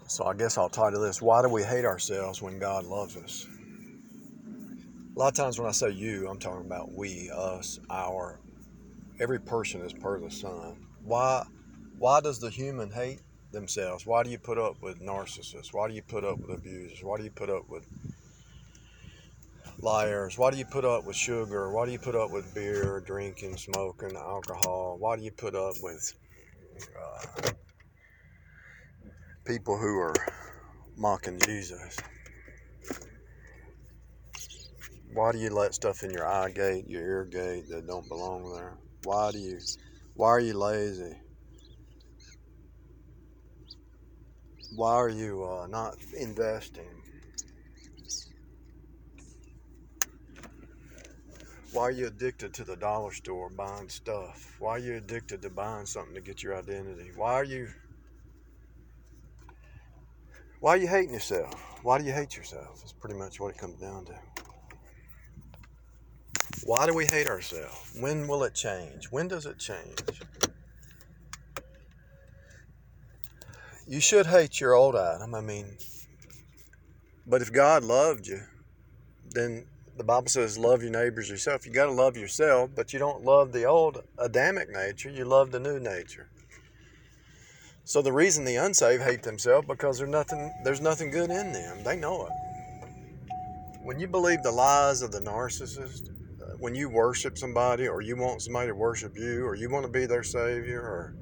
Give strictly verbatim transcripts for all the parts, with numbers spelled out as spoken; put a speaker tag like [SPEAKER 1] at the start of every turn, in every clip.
[SPEAKER 1] So I guess I'll title this, Why Do We Hate Ourselves When God Loves Us? A lot of times when I say you, I'm talking about we, us, our. Every person is per the Son. Why, why does the human hate themselves? Why do you put up with narcissists? Why do you put up with abusers? Why do you put up with liars? Why do you put up with sugar? Why do you put up with beer, drinking, smoking, alcohol? Why do you put up with uh, people who are mocking Jesus? Why do you let stuff in your eye gate, your ear gate that don't belong there? Why do you, why are you lazy? Why are you uh, not investing? Why are you addicted to the dollar store buying stuff? Why are you addicted to buying something to get your identity? Why are you, why are you hating yourself? Why do you hate yourself? That's pretty much what it comes down to. Why do we hate ourselves? When will it change? When does it change? You should hate your old Adam. I mean, but if God loved you, then the Bible says love your neighbors yourself. You got to love yourself, but you don't love the old Adamic nature. You love the new nature. So the reason the unsaved hate themselves because there's nothing, there's nothing good in them. They know it. When you believe the lies of the narcissist, uh, when you worship somebody, or you want somebody to worship you, or you want to be their savior, or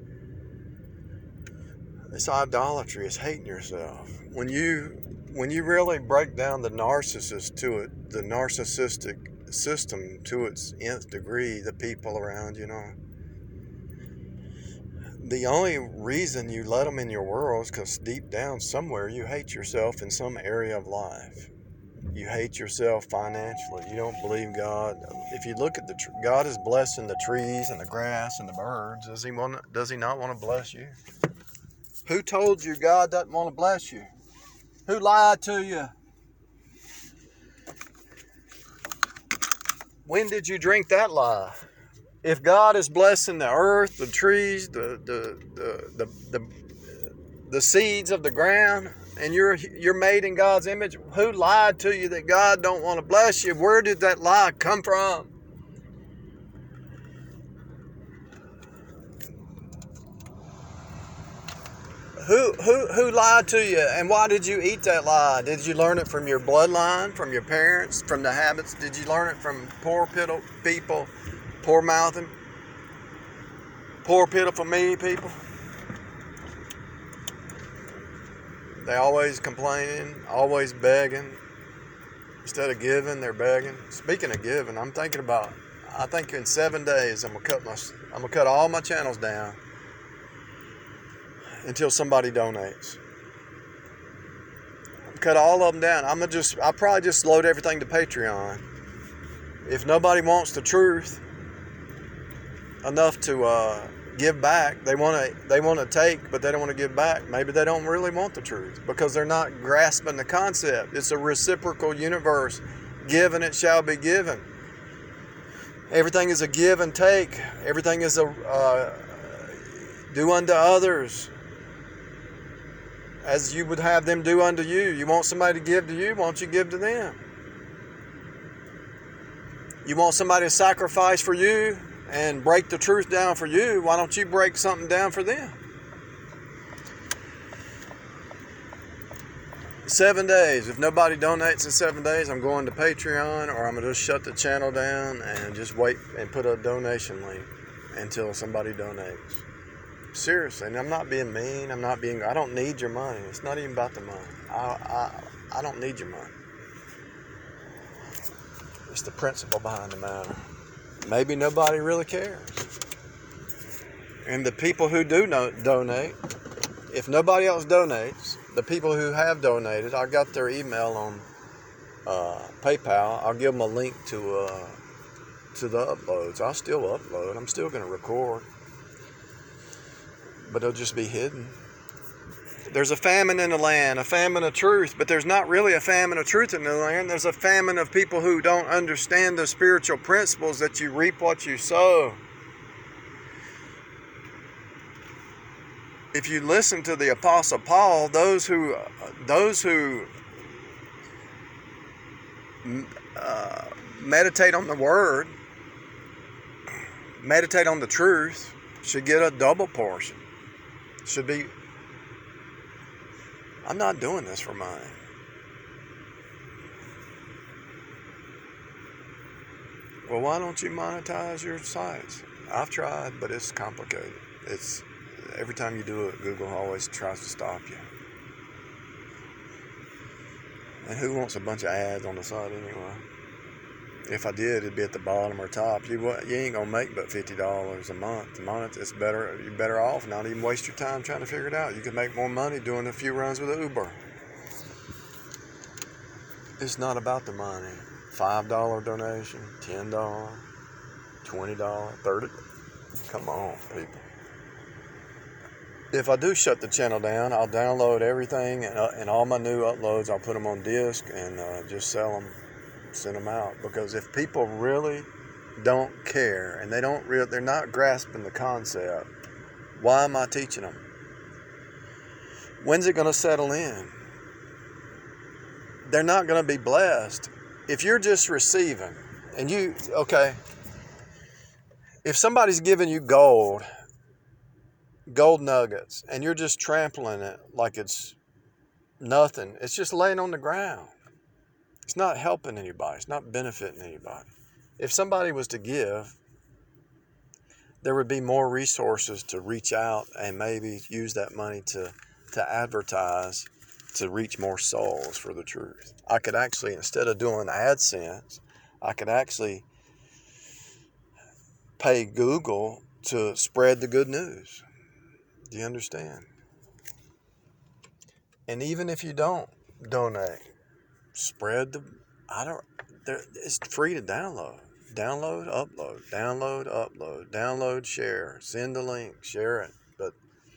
[SPEAKER 1] it's idolatry. It's hating yourself. When you when you really break down the narcissist to it, the narcissistic system to its nth degree, the people around, you know, the only reason you let them in your world is because deep down somewhere you hate yourself in some area of life. You hate yourself financially. You don't believe God. If you look at the tr- God is blessing the trees and the grass and the birds. Does he want? Does he not want to bless you? Who told you God doesn't want to bless you? Who lied to you? When did you drink that lie? If God is blessing the earth, the trees, the the the the, the, the seeds of the ground, and you're you're made in God's image, who lied to you that God don't want to bless you? Where did that lie come from? Who who who lied to you, and why did you eat that lie? Did you learn it from your bloodline, from your parents, from the habits? Did you learn it from poor people, poor mouthing, poor pitiful me people? They always complaining, always begging. Instead of giving, they're begging. Speaking of giving, I'm thinking about. I think in seven days I'm gonna cut my. I'm gonna cut all my channels down until somebody donates. Cut all of them down. I'm gonna just. I'll probably just load everything to Patreon. If nobody wants the truth enough to uh, give back, they want to. They want to take, but they don't want to give back. Maybe they don't really want the truth because they're not grasping the concept. It's a reciprocal universe. Give and it shall be given. Everything is a give and take. Everything is a uh, do unto others as you would have them do unto you. You want somebody to give to you, why don't you give to them? You want somebody to sacrifice for you and break the truth down for you, why don't you break something down for them? Seven days. If nobody donates in seven days, I'm going to Patreon, or I'm going to just shut the channel down and just wait and put a donation link until somebody donates. Seriously, and I'm not being mean. I'm not being. I don't need your money. It's not even about the money. I I I don't need your money. It's the principle behind the matter. Maybe nobody really cares. And the people who do no, donate, if nobody else donates, the people who have donated, I got their email on uh, PayPal. I'll give them a link to uh, to the uploads. I'll still upload. I'm still going to record. But it'll just be hidden. There's a famine in the land, a famine of truth, but there's not really a famine of truth in the land. There's a famine of people who don't understand the spiritual principles that you reap what you sow. if you listen to the Apostle Paul, those who those who uh, meditate on the Word, meditate on the truth, should get a double portion. Should be. I'm not doing this for money. Well, why don't you monetize your sites? I've tried, but it's complicated. It's every time you do it, Google always tries to stop you. And who wants a bunch of ads on the site anyway? If I did, it'd be at the bottom or top. You you ain't gonna make but fifty dollars a month. A month, it's better. You're better off not even waste your time trying to figure it out. You could make more money doing a few runs with Uber. It's not about the money. Five dollar donation, ten dollar, twenty dollar, thirty. Come on, people. If I do shut the channel down, I'll download everything and, uh, and all my new uploads. I'll put them on disc and uh, just sell them. Send them out, because if people really don't care and they don't real they're not grasping the concept, why am I teaching them? When's it going to settle in? They're not going to be blessed if you're just receiving. And you okay, if somebody's giving you gold gold nuggets and you're just trampling it like it's nothing, it's just laying on the ground. It's not helping anybody. It's not benefiting anybody. If somebody was to give, there would be more resources to reach out and maybe use that money to, to advertise, to reach more souls for the truth. I could actually, instead of doing AdSense, I could actually pay Google to spread the good news. Do you understand? And even if you don't donate, spread the, I don't, there, it's free to download. Download, upload, download, upload, download, share, send the link, share it. But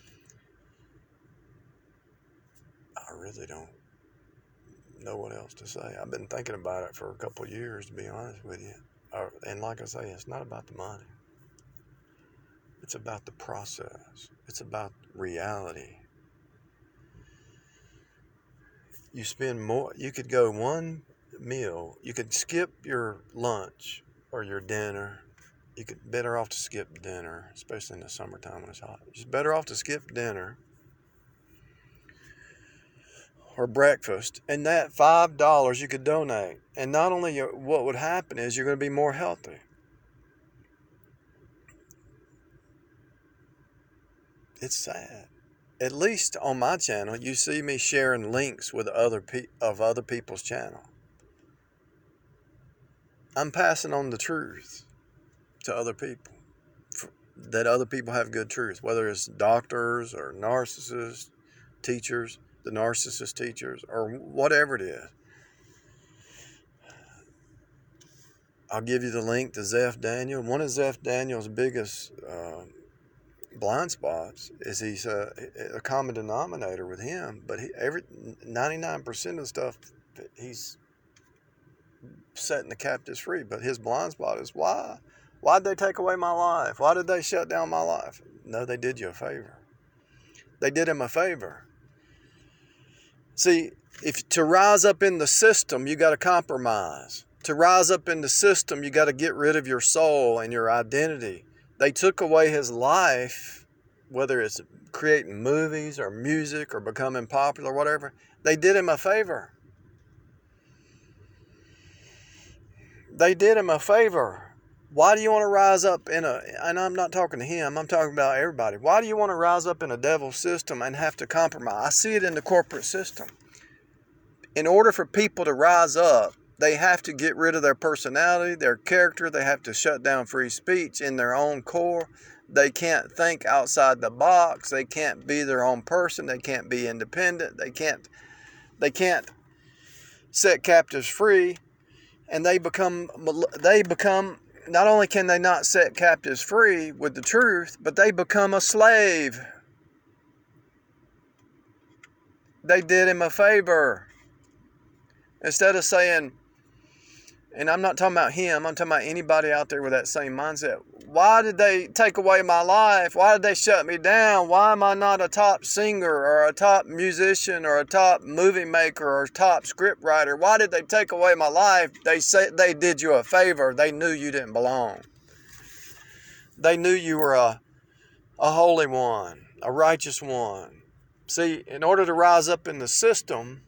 [SPEAKER 1] I really don't know what else to say. I've been thinking about it for a couple of years, to be honest with you. And like I say, it's not about the money. It's about the process. It's about reality. You spend more, you could go one meal, you could skip your lunch or your dinner. You could better off to skip dinner, especially in the summertime when it's hot. It's better off to skip dinner or breakfast, and that five dollars you could donate. And not only what would happen is you're going to be more healthy. It's sad. At least on my channel, you see me sharing links with other pe- of other people's channel. I'm passing on the truth to other people, for, that other people have good truth, whether it's doctors or narcissists, teachers, the narcissist teachers, or whatever it is. I'll give you the link to Zeph Daniel. One of Zeph Daniel's biggest uh, blind spots is he's a, a common denominator with him, but he, every ninety-nine percent of the stuff he's setting the captives free. But his blind spot is why? Why'd they take away my life? Why did they shut down my life? No, they did you a favor. They did him a favor. See, if to rise up in the system, you got to compromise. To rise up in the system, you got to get rid of your soul and your identity. They took away his life, whether it's creating movies or music or becoming popular or whatever. They did him a favor. They did him a favor. Why do you want to rise up in a, and I'm not talking to him, I'm talking about everybody. Why do you want to rise up in a devil's system and have to compromise? I see it in the corporate system. In order for people to rise up, they have to get rid of their personality, their character. They have to shut down free speech in their own core. They can't think outside the box. They can't be their own person. They can't be independent. They can't, they can't set captives free. And they become, they become, not only can they not set captives free with the truth, but they become a slave. They did him a favor. Instead of saying, and I'm not talking about him, I'm talking about anybody out there with that same mindset. Why did they take away my life? Why did they shut me down? Why am I not a top singer or a top musician or a top movie maker or a top script writer? Why did they take away my life? They say they did you a favor. They knew you didn't belong. They knew you were a, a holy one, a righteous one. See, in order to rise up in the system,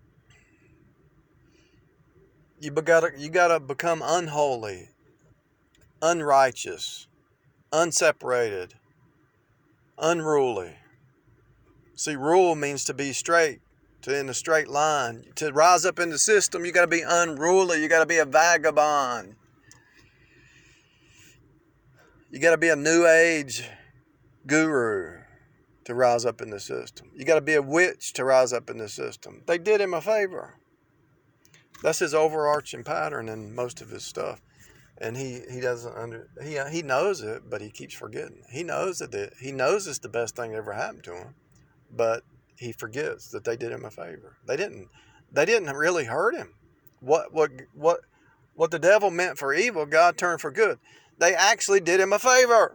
[SPEAKER 1] you gotta, you gotta become unholy, unrighteous, unseparated, unruly. See, rule means to be straight, to in a straight line. To rise up in the system, you got to be unruly. You got to be a vagabond. You got to be a new age guru to rise up in the system. You got to be a witch to rise up in the system. They did him a favor. That's his overarching pattern in most of his stuff. And he, he doesn't under he he knows it, but he keeps forgetting. He knows that it, he knows it's the best thing that ever happened to him, but he forgets that they did him a favor. They didn't they didn't really hurt him. What what what what the devil meant for evil, God turned for good. They actually did him a favor.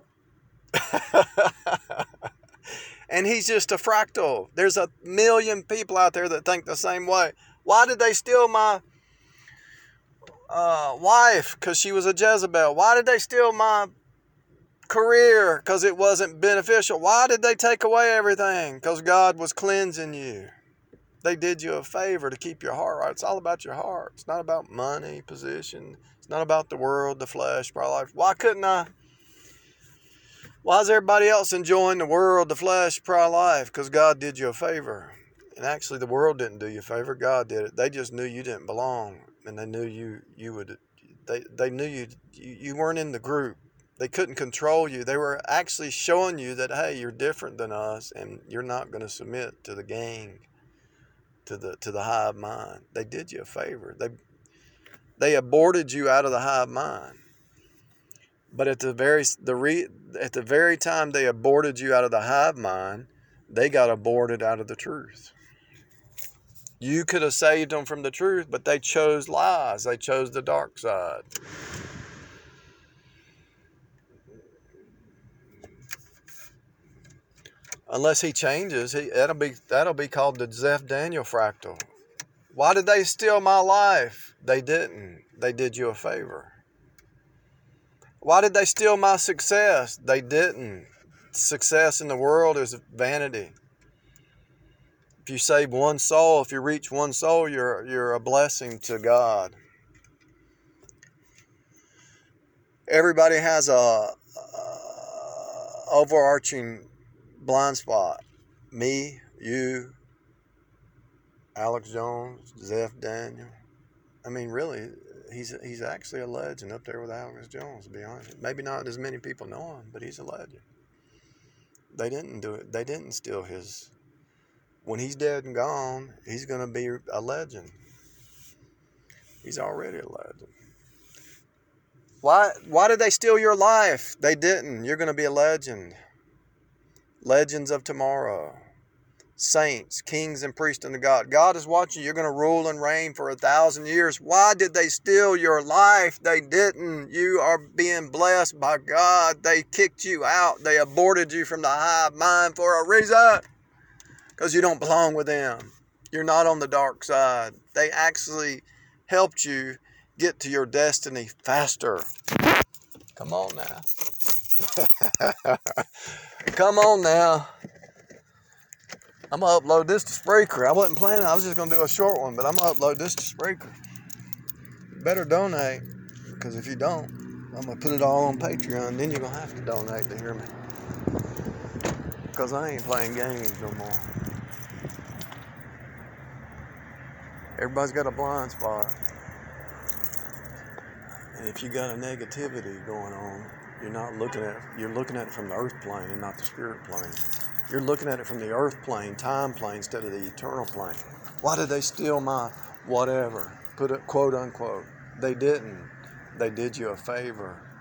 [SPEAKER 1] And he's just a fractal. There's a million people out there that think the same way. Why did they steal my Uh, wife? Because she was a Jezebel. Why did they steal my career? Because it wasn't beneficial. Why did they take away everything? Because God was cleansing you. They did you a favor to keep your heart right. It's all about your heart. It's not about money, position. It's not about the world, the flesh, pride, life. Why couldn't I? Why is everybody else enjoying the world, the flesh, pride, life? Because God did you a favor. And actually, the world didn't do you a favor. God did it. They just knew you didn't belong. And they knew you, you would, they, they knew you, you, you weren't in the group. They couldn't control you. They were actually showing you that, hey, you're different than us and you're not going to submit to the gang, to the, to the hive mind. They did you a favor. They, they aborted you out of the hive mind. But at the very, the re, at the very time they aborted you out of the hive mind, they got aborted out of the truth. You could have saved them from the truth, but they chose lies. They chose the dark side. Unless he changes, he, that'll be that'll be called the Zeph Daniel fractal. Why did they steal my life? They didn't. They did you a favor. Why did they steal my success? They didn't. Success in the world is vanity. If you save one soul, if you reach one soul, you're you're a blessing to God. Everybody has a, a overarching blind spot. Me, you, Alex Jones, Zeph Daniel. I mean, really, he's he's actually a legend up there with Alex Jones, to be honest. Maybe not as many people know him, but he's a legend. They didn't do it. They didn't steal his. When he's dead and gone, he's going to be a legend. He's already a legend. Why, why did they steal your life? They didn't. You're going to be a legend. Legends of tomorrow. Saints, kings, and priests unto God. God is watching. You're going to rule and reign for a thousand years. Why did they steal your life? They didn't. You are being blessed by God. They kicked you out. They aborted you from the hive mind for a reason. Because you don't belong with them. You're not on the dark side. They actually helped you get to your destiny faster. Come on now. Come on now. I'm going to upload this to Spreaker. I wasn't planning. I was just going to do a short one, but I'm going to upload this to Spreaker. Better donate, because if you don't, I'm going to put it all on Patreon. Then you're going to have to donate to hear me. Because I ain't playing games no more. Everybody's got a blind spot. And if you got a negativity going on, you're not looking at you're looking at it from the earth plane and not the spirit plane. You're looking at it from the earth plane, time plane, instead of the eternal plane. Why did they steal my whatever? Put it quote unquote. They didn't. They did you a favor.